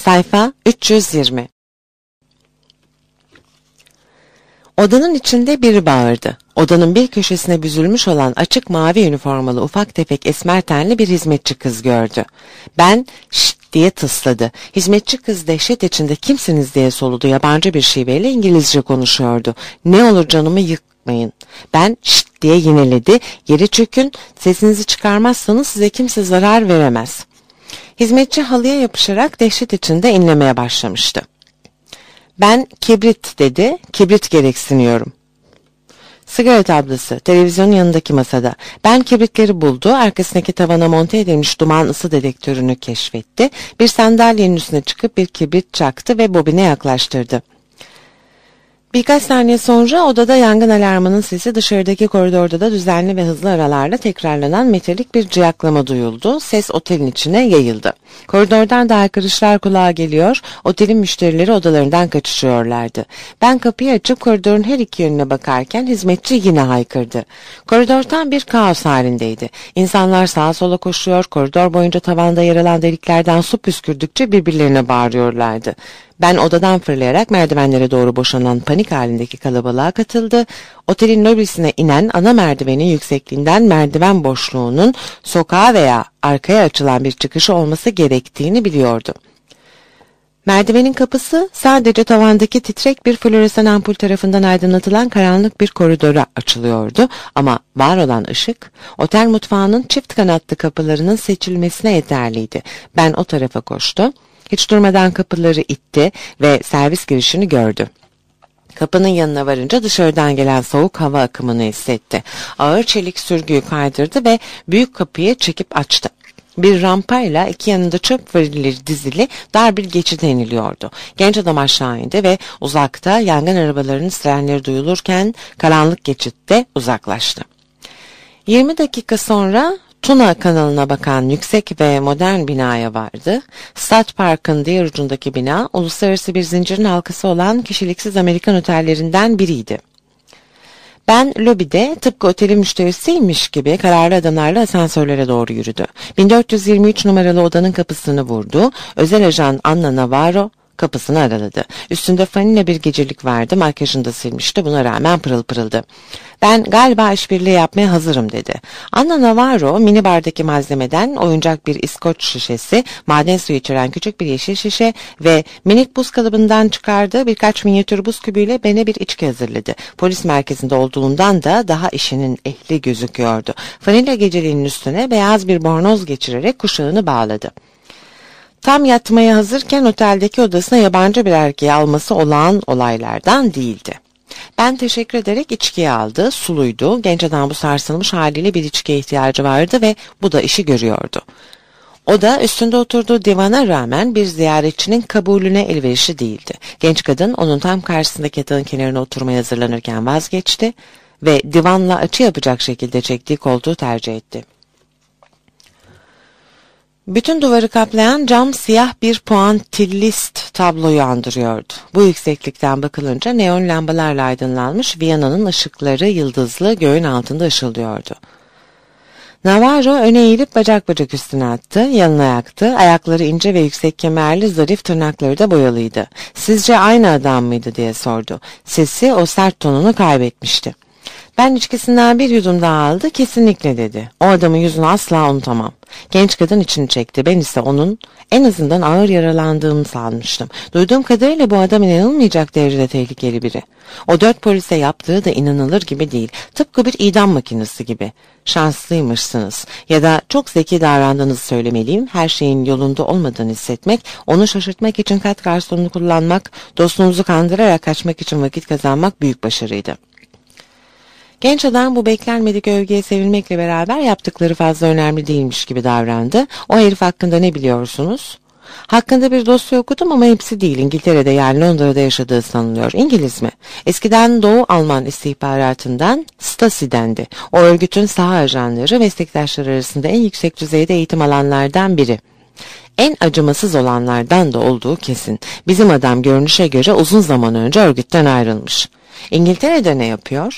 Sayfa 320. Odanın içinde biri bağırdı. Odanın bir köşesine büzülmüş olan açık mavi üniformalı ufak tefek esmer tenli bir hizmetçi kız gördü. Ben şşt diye tısladı. Hizmetçi kız dehşet içinde kimsiniz diye soludu. Yabancı bir şiveyle İngilizce konuşuyordu. Ne olur canımı yıkmayın. Ben şşt diye yineledi. Yere çökün, sesinizi çıkarmazsanız size kimse zarar veremez. Hizmetçi halıya yapışarak dehşet içinde inlemeye başlamıştı. Ben kibrit dedi, kibrit gereksiniyorum. Sigara tablası, televizyonun yanındaki masada. Ben kibritleri buldu, arkasındaki tavana monte edilmiş duman ısı dedektörünü keşfetti. Bir sandalyenin üstüne çıkıp bir kibrit çaktı ve bobine yaklaştırdı. Birkaç saniye sonra odada yangın alarmının sesi dışarıdaki koridorda da düzenli ve hızlı aralarla tekrarlanan metalik bir ciyaklama duyuldu. Ses otelin içine yayıldı. Koridordan da haykırışlar kulağa geliyor, otelin müşterileri odalarından kaçışıyorlardı. Ben kapıyı açıp koridorun her iki yönüne bakarken hizmetçi yine haykırdı. Koridor tam bir kaos halindeydi. İnsanlar sağa sola koşuyor, koridor boyunca tavanda yer alan deliklerden su püskürdükçe birbirlerine bağırıyorlardı. Ben odadan fırlayarak merdivenlere doğru boşanan panik halindeki kalabalığa katıldı. Otelin lobisine inen ana merdivenin yüksekliğinden merdiven boşluğunun sokağa veya arkaya açılan bir çıkışı olması gerektiğini biliyordu. Merdivenin kapısı sadece tavandaki titrek bir floresan ampul tarafından aydınlatılan karanlık bir koridora açılıyordu ama var olan ışık otel mutfağının çift kanatlı kapılarının seçilmesine yeterliydi. Ben o tarafa koştum. Hiç durmadan kapıları itti ve servis girişini gördü. Kapının yanına varınca dışarıdan gelen soğuk hava akımını hissetti. Ağır çelik sürgüyü kaydırdı ve büyük kapıyı çekip açtı. Bir rampayla iki yanında çöp varilleri dizili dar bir geçide iniliyordu. Genç adam aşağı indi ve uzakta yangın arabalarının sirenleri duyulurken karanlık geçitte uzaklaştı. 20 dakika sonra Tuna kanalına bakan yüksek ve modern binaya vardı. Stat Park'ın diğer ucundaki bina, uluslararası bir zincirin halkası olan kişiliksiz Amerikan otellerinden biriydi. Ben lobide tıpkı otelin müşterisiymiş gibi kararlı adımlarla asansörlere doğru yürüdü. 1423 numaralı odanın kapısını vurdu. Özel ajan Anna Navarro kapısını araladı. Üstünde fanile bir gecelik vardı, makyajını da silmişti, buna rağmen pırıl pırıldı. Ben galiba işbirliği yapmaya hazırım dedi. Anna Navarro minibardaki malzemeden oyuncak bir İskoç şişesi, maden suyu içeren küçük bir yeşil şişe ve minik buz kalıbından çıkardığı birkaç minyatür buz kübüyle bana bir içki hazırladı. Polis merkezinde olduğundan da daha işinin ehli gözüküyordu. Fanile geceliğinin üstüne beyaz bir bornoz geçirerek kuşağını bağladı. Tam yatmaya hazırken oteldeki odasına yabancı bir erkeği alması olağan olaylardan değildi. Ben teşekkür ederek içkiyi aldı, suluydu. Genç adam bu sarsılmış haliyle bir içkiye ihtiyacı vardı ve bu da işi görüyordu. O da üstünde oturduğu divana rağmen bir ziyaretçinin kabulüne elverişli değildi. Genç kadın onun tam karşısındaki yatağın kenarına oturmaya hazırlanırken vazgeçti ve divanla açı yapacak şekilde çektiği koltuğu tercih etti. Bütün duvarı kaplayan cam siyah bir puantillist tabloyu andırıyordu. Bu yükseklikten bakılınca neon lambalarla aydınlanmış Viyana'nın ışıkları yıldızlı göğün altında ışıldıyordu. Navarro öne eğilip bacak bacak üstüne attı, yanına yaktı, ayakları ince ve yüksek kemerli, zarif, tırnakları da boyalıydı. "Sizce aynı adam mıydı?" diye sordu. Sesi o sert tonunu kaybetmişti. Ben içkisinden bir yudum daha aldı, "Kesinlikle" dedi. "O adamın yüzünü asla unutamam." Genç kadın içini çekti. Ben ise onun en azından ağır yaralandığını sanmıştım. Duyduğum kadarıyla bu adam inanılmayacak derecede tehlikeli biri. O 4 polise yaptığı da inanılır gibi değil. Tıpkı bir idam makinesi gibi. Şanslıymışsınız ya da çok zeki davrandığınızı söylemeliyim. Her şeyin yolunda olmadığını hissetmek, onu şaşırtmak için kat garsonunu kullanmak, dostunuzu kandırarak kaçmak için vakit kazanmak büyük başarıydı. Genç adam bu beklenmedik övgüye sevinmekle beraber yaptıkları fazla önemli değilmiş gibi davrandı. "O herif hakkında ne biliyorsunuz?" "Hakkında bir dosya okudum ama hepsi değil. İngiltere'de, yani Londra'da yaşadığı sanılıyor." "İngiliz mi?" "Eskiden Doğu Alman istihbaratından, Stasi'dendi. O örgütün saha ajanları, meslektaşları arasında en yüksek düzeyde eğitim alanlardan biri. En acımasız olanlardan da olduğu kesin. Bizim adam görünüşe göre uzun zaman önce örgütten ayrılmış." "İngiltere'de ne yapıyor?"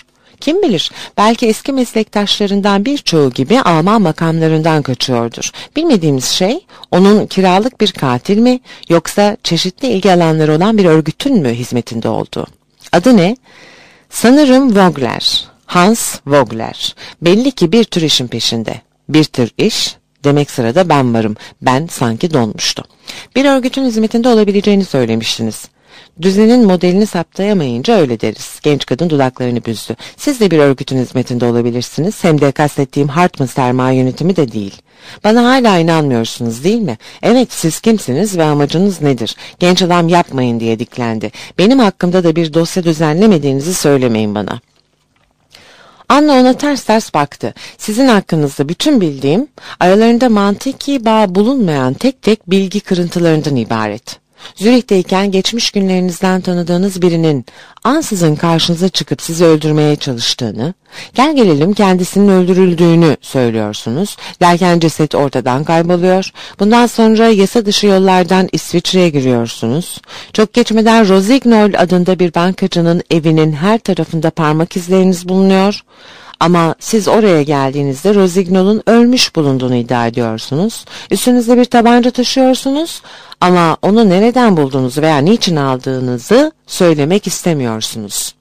Kim bilir, belki eski meslektaşlarından birçoğu gibi Alman makamlarından kaçıyordur. Bilmediğimiz şey, onun kiralık bir katil mi yoksa çeşitli ilgi alanları olan bir örgütün mü hizmetinde olduğu. Adı ne? Sanırım Vogler. Hans Vogler. Belli ki bir tür işin peşinde. Bir tür iş, demek sırada ben varım. Ben sanki donmuştu. Bir örgütün hizmetinde olabileceğini söylemiştiniz. Düzenin modelini saptayamayınca öyle deriz. Genç kadın dudaklarını büzdü. Siz de bir örgütün hizmetinde olabilirsiniz. Hem de kastettiğim Hartman sermaye yönetimi de değil. Bana hala inanmıyorsunuz değil mi? Evet, siz kimsiniz ve amacınız nedir? Genç adam yapmayın diye diklendi. Benim hakkımda da bir dosya düzenlemediğinizi söylemeyin bana. Anna ona ters ters baktı. Sizin hakkınızda bütün bildiğim, aralarında mantiki bağ bulunmayan tek tek bilgi kırıntılarından ibaret. Zürih'teyken geçmiş günlerinizden tanıdığınız birinin ansızın karşınıza çıkıp sizi öldürmeye çalıştığını, gel gelelim kendisinin öldürüldüğünü söylüyorsunuz. Derken ceset ortadan kayboluyor. Bundan sonra yasa dışı yollardan İsviçre'ye giriyorsunuz. Çok geçmeden Rosignol adında bir bankacının evinin her tarafında parmak izleriniz bulunuyor. Ama siz oraya geldiğinizde Rosignol'un ölmüş bulunduğunu iddia ediyorsunuz. Üstünüzde bir tabanca taşıyorsunuz ama onu nereden bulduğunuzu veya niçin aldığınızı söylemek istemiyorsunuz.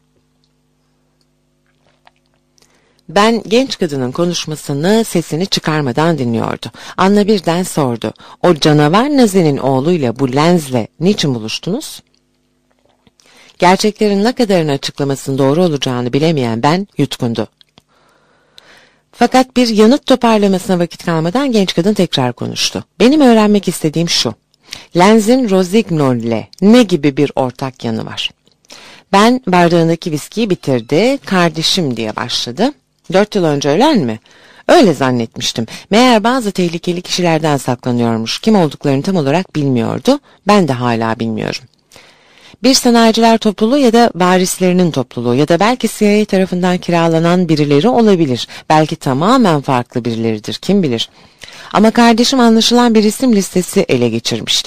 Ben genç kadının konuşmasını sesini çıkarmadan dinliyordu. Anna birden sordu. O canavar Nazi'nin oğluyla bu Lenz'le niçin buluştunuz? Gerçeklerin ne kadarını açıklamasının doğru olacağını bilemeyen ben yutkundu. Fakat bir yanıt toparlamasına vakit kalmadan genç kadın tekrar konuştu. Benim öğrenmek istediğim şu. Lenz'in Rosignol'le ne gibi bir ortak yanı var? Ben bardağındaki viskiyi bitirdi, kardeşim diye başladı. 4 yıl önce ölen mi? Öyle zannetmiştim. Meğer bazı tehlikeli kişilerden saklanıyormuş. Kim olduklarını tam olarak bilmiyordu. Ben de hala bilmiyorum. Bir sanayiciler topluluğu ya da varislerinin topluluğu ya da belki CIA tarafından kiralanan birileri olabilir. Belki tamamen farklı birileridir, kim bilir. Ama kardeşim anlaşılan bir isim listesi ele geçirmişti.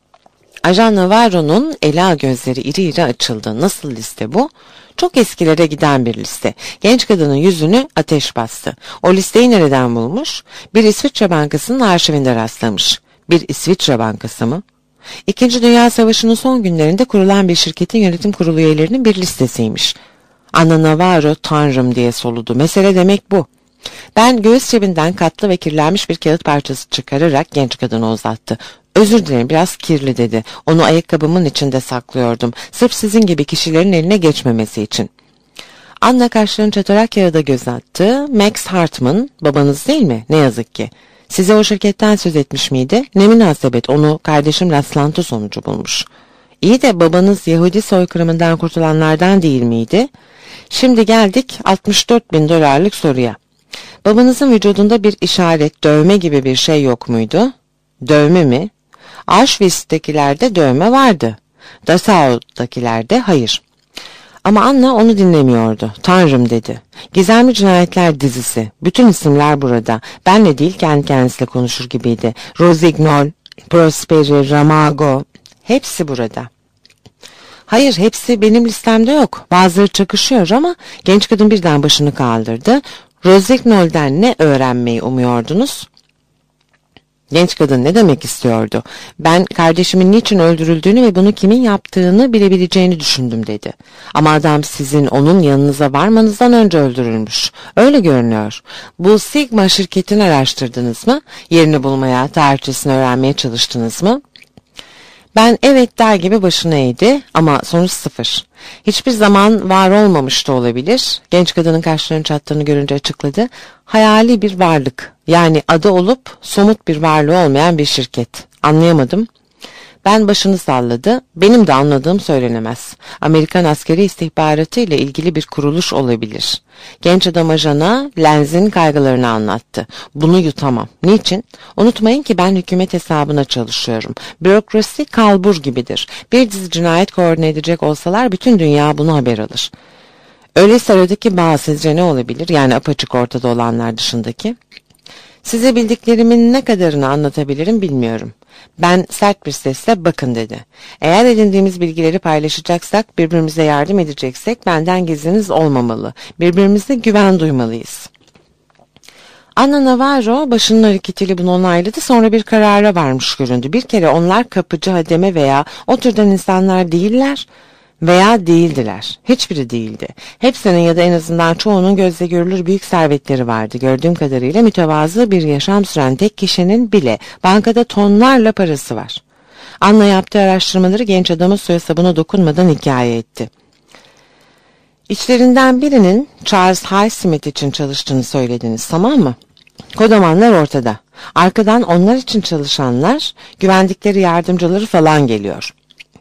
Ajan Navarro'nun ela gözleri iri iri açıldı. Nasıl liste bu? Çok eskilere giden bir liste. Genç kadının yüzünü ateş bastı. O listeyi nereden bulmuş? Bir İsviçre bankasının arşivinde rastlamış. Bir İsviçre bankası mı? İkinci Dünya Savaşı'nın son günlerinde kurulan bir şirketin yönetim kurulu üyelerinin bir listesiymiş. Anna Navarro tanrım diye soludu. Mesele demek bu. Ben göğüs cebinden katlı ve kirlenmiş bir kağıt parçası çıkararak genç kadına uzattı. Özür dilerim, biraz kirli dedi. Onu ayakkabımın içinde saklıyordum. Sırf sizin gibi kişilerin eline geçmemesi için. Anna kaşlarını çatarak kağıda göz attı. Max Hartman, babanız değil mi? Ne yazık ki. Size o şirketten söz etmiş miydi? Ne münasebet, onu kardeşim rastlantı sonucu bulmuş. İyi de babanız Yahudi soykırımından kurtulanlardan değil miydi? Şimdi geldik 64.000 dolarlık soruya. Babanızın vücudunda bir işaret, dövme gibi bir şey yok muydu? Dövme mi? Auschwitz'tekilerde dövme vardı. Dachau'dakilerde hayır. Ama Anna onu dinlemiyordu. Tanrım dedi. Gizemli Cinayetler dizisi. Bütün isimler burada. Benle değil kendi kendisiyle konuşur gibiydi. Rosignol, Prosperi, Ramago. Hepsi burada. Hayır, hepsi benim listemde yok. Bazıları çakışıyor ama genç kadın birden başını kaldırdı. Rosignol'den ne öğrenmeyi umuyordunuz? Genç kadın ne demek istiyordu? Ben kardeşimin niçin öldürüldüğünü ve bunu kimin yaptığını bilebileceğini düşündüm dedi. Ama adam sizin onun yanınıza varmanızdan önce öldürülmüş. Öyle görünüyor. Bu Sigma şirketini araştırdınız mı? Yerini bulmaya, tarihçesini öğrenmeye çalıştınız mı? Ben evet der gibi başını eğdi ama sonuç sıfır. Hiçbir zaman var olmamış da olabilir. Genç kadının kaşlarının çattığını görünce açıkladı. Hayali bir varlık, yani adı olup somut bir varlığı olmayan bir şirket. Anlayamadım. Ben başını salladı. Benim de anladığım söylenemez. Amerikan askeri istihbaratı ile ilgili bir kuruluş olabilir. Genç adam ajana Lenz'in kaygılarını anlattı. Bunu yutamam. Niçin? Unutmayın ki ben hükümet hesabına çalışıyorum. Bürokrasi kalbur gibidir. Bir dizi cinayet koordine edecek olsalar bütün dünya bunu haber alır. Öyleyse aradaki bağ sizce ne olabilir? Yani apaçık ortada olanlar dışındaki. Size bildiklerimin ne kadarını anlatabilirim bilmiyorum. Ben sert bir sesle bakın dedi. Eğer edindiğimiz bilgileri paylaşacaksak, birbirimize yardım edeceksek benden gizliniz olmamalı. Birbirimize güven duymalıyız. Anna Navarro başının hareketiyle bunu onayladı, sonra bir karara varmış göründü. Bir kere onlar kapıcı, hademe veya o türden insanlar değiller veya değildiler. Hiçbiri değildi. Hepsinin ya da en azından çoğunun gözle görülür büyük servetleri vardı. Gördüğüm kadarıyla mütevazı bir yaşam süren tek kişinin bile bankada tonlarla parası var. Anna yaptığı araştırmaları genç adamın suya sabuna dokunmadan hikaye etti. İçlerinden birinin Charles Highsmith için çalıştığını söylediniz, tamam mı? Kodamanlar ortada. Arkadan onlar için çalışanlar, güvendikleri yardımcıları falan geliyor.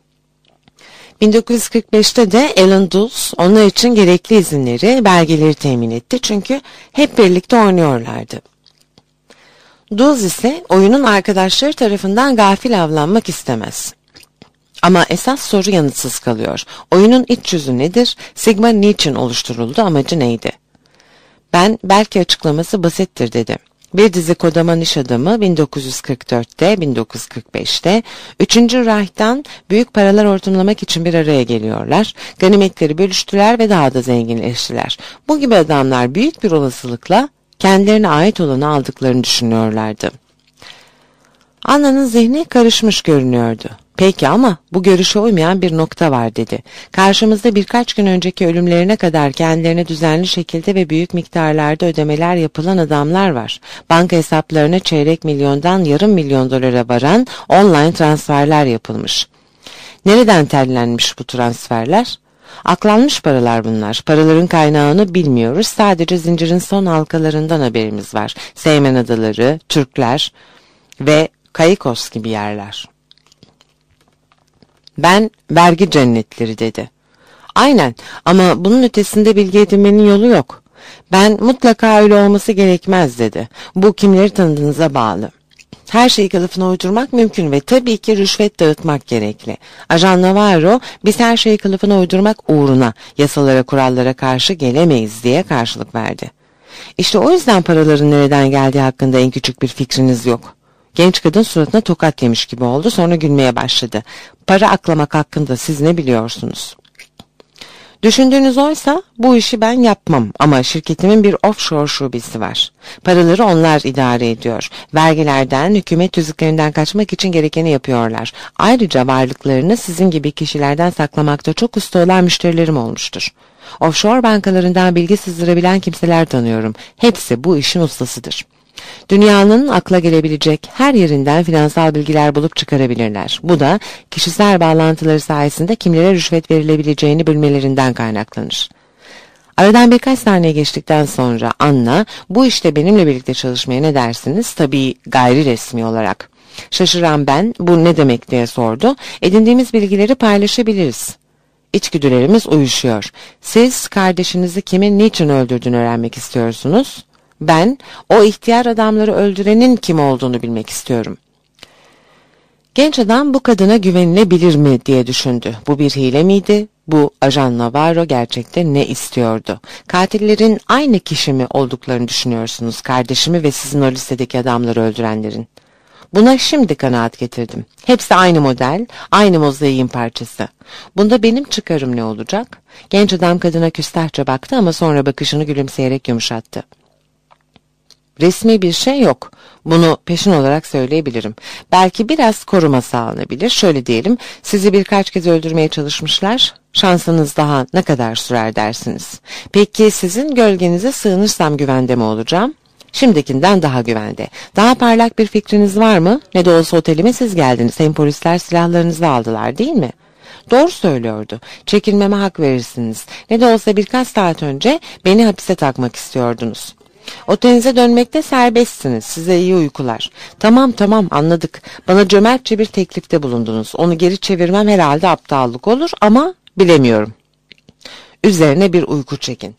1945'te de Alan Dulles onlar için gerekli izinleri, belgeleri temin etti çünkü hep birlikte oynuyorlardı. Dulles ise oyunun arkadaşları tarafından gafil avlanmak istemez. Ama esas soru yanıtsız kalıyor. Oyunun iç yüzü nedir? Sigma niçin oluşturuldu? Amacı neydi? Ben belki açıklaması basittir dedi. Bir dizi kodaman iş adamı 1944'te, 1945'te 3. Reich'tan büyük paralar hortumlamak için bir araya geliyorlar. Ganimetleri bölüştüler ve daha da zenginleştiler. Bu gibi adamlar büyük bir olasılıkla kendilerine ait olanı aldıklarını düşünüyorlardı. Anna'nın zihni karışmış görünüyordu. Peki ama bu görüşe uymayan bir nokta var dedi. Karşımızda birkaç gün önceki ölümlerine kadar kendilerine düzenli şekilde ve büyük miktarlarda ödemeler yapılan adamlar var. Banka hesaplarına çeyrek milyondan yarım milyon dolara varan online transferler yapılmış. Nereden tellenmiş bu transferler? Aklanmış paralar bunlar. Paraların kaynağını bilmiyoruz. Sadece zincirin son halkalarından haberimiz var. Seymen Adaları, Türkler ve Caicos gibi yerler. Ben vergi cennetleri dedi. Aynen ama bunun ötesinde bilgi edinmenin yolu yok. Ben mutlaka öyle olması gerekmez dedi. Bu kimleri tanıdığınıza bağlı. Her şeyi kılıfına uydurmak mümkün ve tabii ki rüşvet dağıtmak gerekli. Ajan Navarro biz her şeyi kılıfına uydurmak uğruna yasalara kurallara karşı gelemeyiz diye karşılık verdi. İşte o yüzden paraların nereden geldiği hakkında en küçük bir fikriniz yok. Genç kadın suratına tokat yemiş gibi oldu, sonra gülmeye başladı. Para aklamak hakkında siz ne biliyorsunuz? Düşündüğünüz oysa bu işi ben yapmam ama şirketimin bir offshore şubesi var. Paraları onlar idare ediyor. Vergilerden, hükümet tüzüklerinden kaçmak için gerekeni yapıyorlar. Ayrıca varlıklarını sizin gibi kişilerden saklamakta çok usta olan müşterilerim olmuştur. Offshore bankalarından bilgi sızdırabilen kimseler tanıyorum. Hepsi bu işin ustasıdır. Dünyanın akla gelebilecek her yerinden finansal bilgiler bulup çıkarabilirler. Bu da kişisel bağlantıları sayesinde kimlere rüşvet verilebileceğini bilmelerinden kaynaklanır. Aradan birkaç saniye geçtikten sonra Anna, bu işte benimle birlikte çalışmaya ne dersiniz? Tabii gayri resmi olarak. Şaşıran ben, bu ne demek diye sordu. Edindiğimiz bilgileri paylaşabiliriz. İçgüdülerimiz uyuşuyor. Siz kardeşinizi kimin niçin öldürdüğünü öğrenmek istiyorsunuz. Ben o ihtiyar adamları öldürenin kim olduğunu bilmek istiyorum. Genç adam bu kadına güvenilebilir mi diye düşündü. Bu bir hile miydi? Bu Ajan Navarro gerçekten ne istiyordu? Katillerin aynı kişi mi olduklarını düşünüyorsunuz? Kardeşimi ve sizin o listedeki adamları öldürenlerin. Buna şimdi kanaat getirdim. Hepsi aynı model, aynı mozaiğin parçası. Bunda benim çıkarım ne olacak? Genç adam kadına küstahça baktı ama sonra bakışını gülümseyerek yumuşattı. Resmi bir şey yok. Bunu peşin olarak söyleyebilirim. Belki biraz koruma sağlanabilir. Şöyle diyelim, sizi birkaç kez öldürmeye çalışmışlar. Şansınız daha ne kadar sürer dersiniz. Peki sizin gölgenize sığınırsam güvende mi olacağım? Şimdikinden daha güvende. Daha parlak bir fikriniz var mı? Ne de olsa otelime siz geldiniz. Hem polisler silahlarınızı aldılar değil mi? Doğru söylüyordu. Çekilmeme hak verirsiniz. Ne de olsa birkaç saat önce beni hapise takmak istiyordunuz. Otelinize dönmekte serbestsiniz. Size iyi uykular. Tamam anladık. Bana cömertçe bir teklifte bulundunuz. Onu geri çevirmem herhalde aptallık olur ama bilemiyorum. Üzerine bir uyku çekin.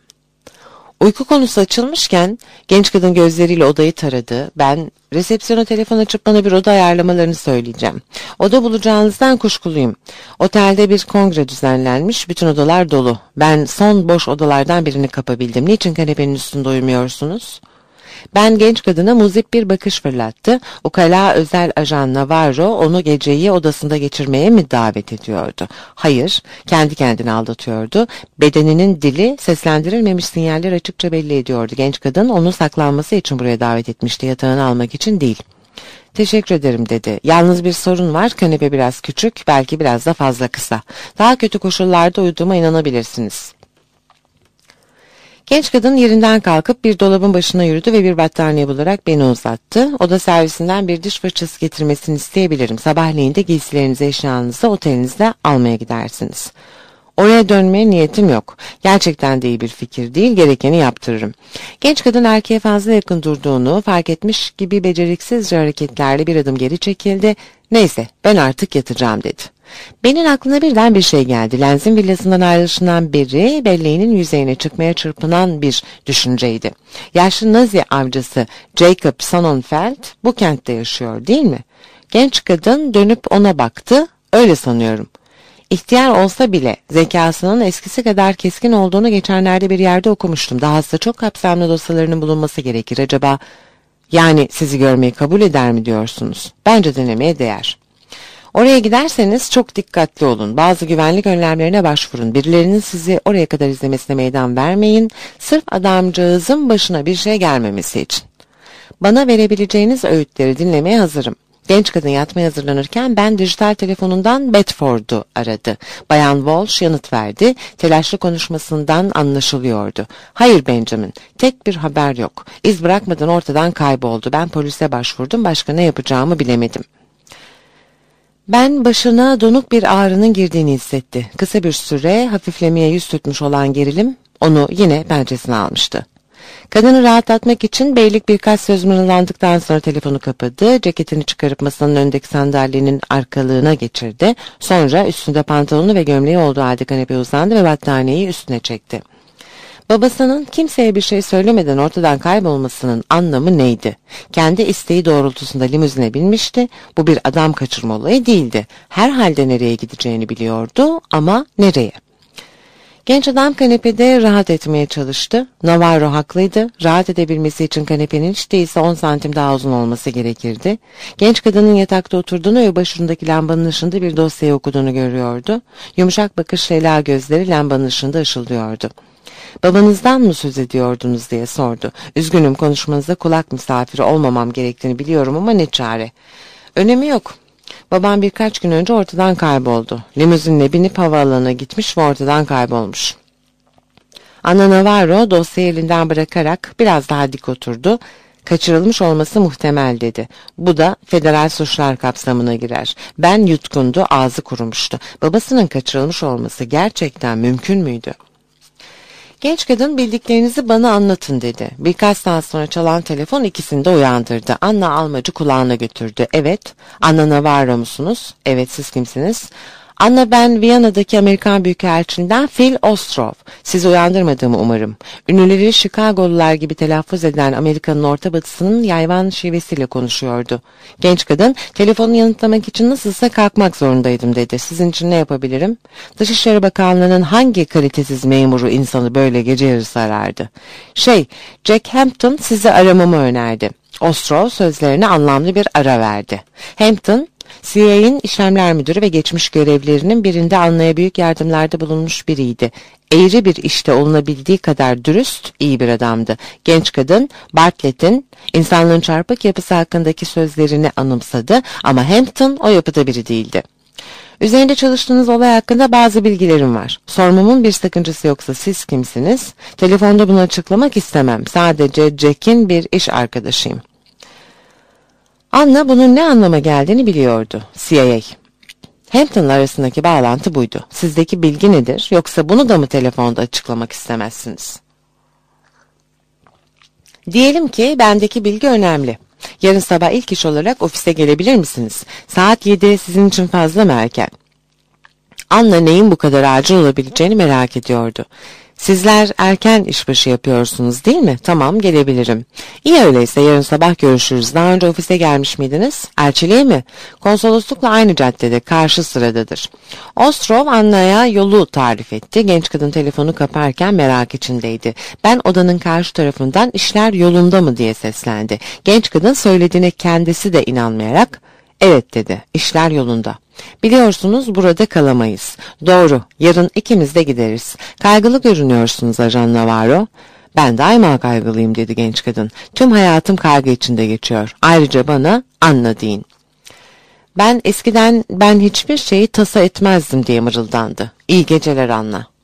Uyku konusu açılmışken genç kadın gözleriyle odayı taradı. Ben resepsiyona telefon açıp bana bir oda ayarlamalarını söyleyeceğim. Oda bulacağınızdan kuşkuluyum. Otelde bir kongre düzenlenmiş. Bütün odalar dolu. Ben son boş odalardan birini kapabildim. Niçin kanepenin üstünde uyumuyorsunuz? Ben genç kadına muzip bir bakış fırlattı. Ukala özel ajan Navarro onu geceyi odasında geçirmeye mi davet ediyordu? Hayır, kendi kendini aldatıyordu. Bedeninin dili seslendirilmemiş sinyaller açıkça belli ediyordu. Genç kadın onu saklanması için buraya davet etmişti, yatağını almak için değil. Teşekkür ederim dedi. Yalnız bir sorun var. Kanepe biraz küçük, belki biraz da fazla kısa. Daha kötü koşullarda uyuduğuma inanabilirsiniz. Genç kadın yerinden kalkıp bir dolabın başına yürüdü ve bir battaniye bularak beni uzattı. Oda servisinden bir diş fırçası getirmesini isteyebilirim. Sabahleyin de giysilerinizi, eşyanızı otelinizde almaya gidersiniz. Oraya dönmeye niyetim yok. Gerçekten de iyi bir fikir değil, gerekeni yaptırırım. Genç kadın erkeğe fazla yakın durduğunu fark etmiş gibi beceriksizce hareketlerle bir adım geri çekildi. Neyse, ben artık yatacağım dedi. Benim aklına birden bir şey geldi. Lenz'in villasından ayrılışından beri belleğinin yüzeyine çıkmaya çırpınan bir düşünceydi. Yaşlı Nazi avcısı Jacob Sonnenfeld bu kentte yaşıyor değil mi? Genç kadın dönüp ona baktı. Öyle sanıyorum. İhtiyar olsa bile zekasının eskisi kadar keskin olduğunu geçenlerde bir yerde okumuştum. Dahası çok kapsamlı dosyalarının bulunması gerekir. Acaba yani sizi görmeyi kabul eder mi diyorsunuz? Bence denemeye değer. Oraya giderseniz çok dikkatli olun. Bazı güvenlik önlemlerine başvurun. Birilerinin sizi oraya kadar izlemesine meydan vermeyin. Sırf adamcağızın başına bir şey gelmemesi için. Bana verebileceğiniz öğütleri dinlemeye hazırım. Genç kadın yatmaya hazırlanırken ben dijital telefonundan Bedford'u aradı. Bayan Walsh yanıt verdi. Telaşlı konuşmasından anlaşılıyordu. Hayır Benjamin, tek bir haber yok. İz bırakmadan ortadan kayboldu. Ben polise başvurdum. Başka ne yapacağımı bilemedim. Ben başına donuk bir ağrının girdiğini hissetti. Kısa bir süre hafiflemeye yüz tutmuş olan gerilim onu yine pençesine almıştı. Kadını rahatlatmak için beylik birkaç söz mırıldandıktan sonra telefonu kapadı. Ceketini çıkarıp masanın önündeki sandalyenin arkalığına geçirdi. Sonra üstünde pantolonu ve gömleği olduğu halde kanepeye uzandı ve battaniyeyi üstüne çekti. Babasının kimseye bir şey söylemeden ortadan kaybolmasının anlamı neydi? Kendi isteği doğrultusunda limuzine binmişti. Bu bir adam kaçırma olayı değildi. Herhalde nereye gideceğini biliyordu ama nereye? Genç adam kanepede rahat etmeye çalıştı. Navarro haklıydı. Rahat edebilmesi için kanepenin hiç değilse 10 santim daha uzun olması gerekirdi. Genç kadının yatakta oturduğunu ve başındaki lambanın ışığında bir dosyayı okuduğunu görüyordu. Yumuşak bakış lela gözleri lambanın ışığında ışıldıyordu. Babanızdan mı söz ediyordunuz diye sordu. Üzgünüm, konuşmanıza kulak misafiri olmamam gerektiğini biliyorum ama ne çare. Önemi yok. Babam birkaç gün önce ortadan kayboldu. Limuzinle binip havaalanına gitmiş ve ortadan kaybolmuş. Ana Navarro dosyayı elinden bırakarak biraz daha dik oturdu. Kaçırılmış olması muhtemel dedi. Bu da federal suçlar kapsamına girer. Ben yutkundu, ağzı kurumuştu. Babasının kaçırılmış olması gerçekten mümkün müydü? Genç kadın bildiklerinizi bana anlatın dedi. Birkaç saat sonra çalan telefon ikisini de uyandırdı. Anna Almacı kulağına götürdü. Evet. Anna Navarro musunuz? Evet, siz kimsiniz? Anna, ben Viyana'daki Amerikan Büyükelçiliğinden Phil Ostrov. Sizi uyandırmadığımı umarım. Ünlüleri Chicago'lular gibi telaffuz eden Amerika'nın orta batısının yayvan şivesiyle konuşuyordu. Genç kadın, telefonu yanıtlamak için nasılsa kalkmak zorundaydım dedi. Sizin için ne yapabilirim? Dışişleri Bakanlığı'nın hangi kalitesiz memuru insanı böyle gece yarısı arardı? Jack Hampton sizi aramamı önerdi. Ostrov sözlerine anlamlı bir ara verdi. Hampton, CIA'nin işlemler müdürü ve geçmiş görevlerinin birinde Anna'ya büyük yardımlarda bulunmuş biriydi. Eğri bir işte olunabildiği kadar dürüst, iyi bir adamdı. Genç kadın, Bartlett'in insanlığın çarpık yapısı hakkındaki sözlerini anımsadı ama Hampton o yapıda biri değildi. Üzerinde çalıştığınız olay hakkında bazı bilgilerim var. Sormamın bir sakıncası yoksa siz kimsiniz? Telefonda bunu açıklamak istemem. Sadece Jack'in bir iş arkadaşıyım. Anna bunun ne anlama geldiğini biliyordu. CIA. Hampton'la arasındaki bağlantı buydu. Sizdeki bilgi nedir? Yoksa bunu da mı telefonda açıklamak istemezsiniz? Diyelim ki bendeki bilgi önemli. Yarın sabah ilk iş olarak ofise gelebilir misiniz? Saat 7 sizin için fazla mı erken? Anna neyin bu kadar acil olabileceğini merak ediyordu. Sizler erken işbaşı yapıyorsunuz değil mi? Tamam, gelebilirim. İyi öyleyse yarın sabah görüşürüz. Daha önce ofise gelmiş miydiniz? Elçiliğe mi? Konsoloslukla aynı caddede, karşı sıradadır. Ostrov Anna'ya yolu tarif etti. Genç kadın telefonu kaparken merak içindeydi. Ben odanın karşı tarafından işler yolunda mı diye seslendi. Genç kadın söylediğine kendisi de inanmayarak evet dedi. İşler yolunda. Biliyorsunuz burada kalamayız. Doğru. Yarın ikimiz de gideriz. Kaygılı görünüyorsunuz Ajan Navarro. Ben daima kaygılıyım dedi genç kadın. Tüm hayatım kaygı içinde geçiyor. Ayrıca bana Anna deyin. Ben eskiden hiçbir şeyi tasa etmezdim diye mırıldandı. İyi geceler Anna.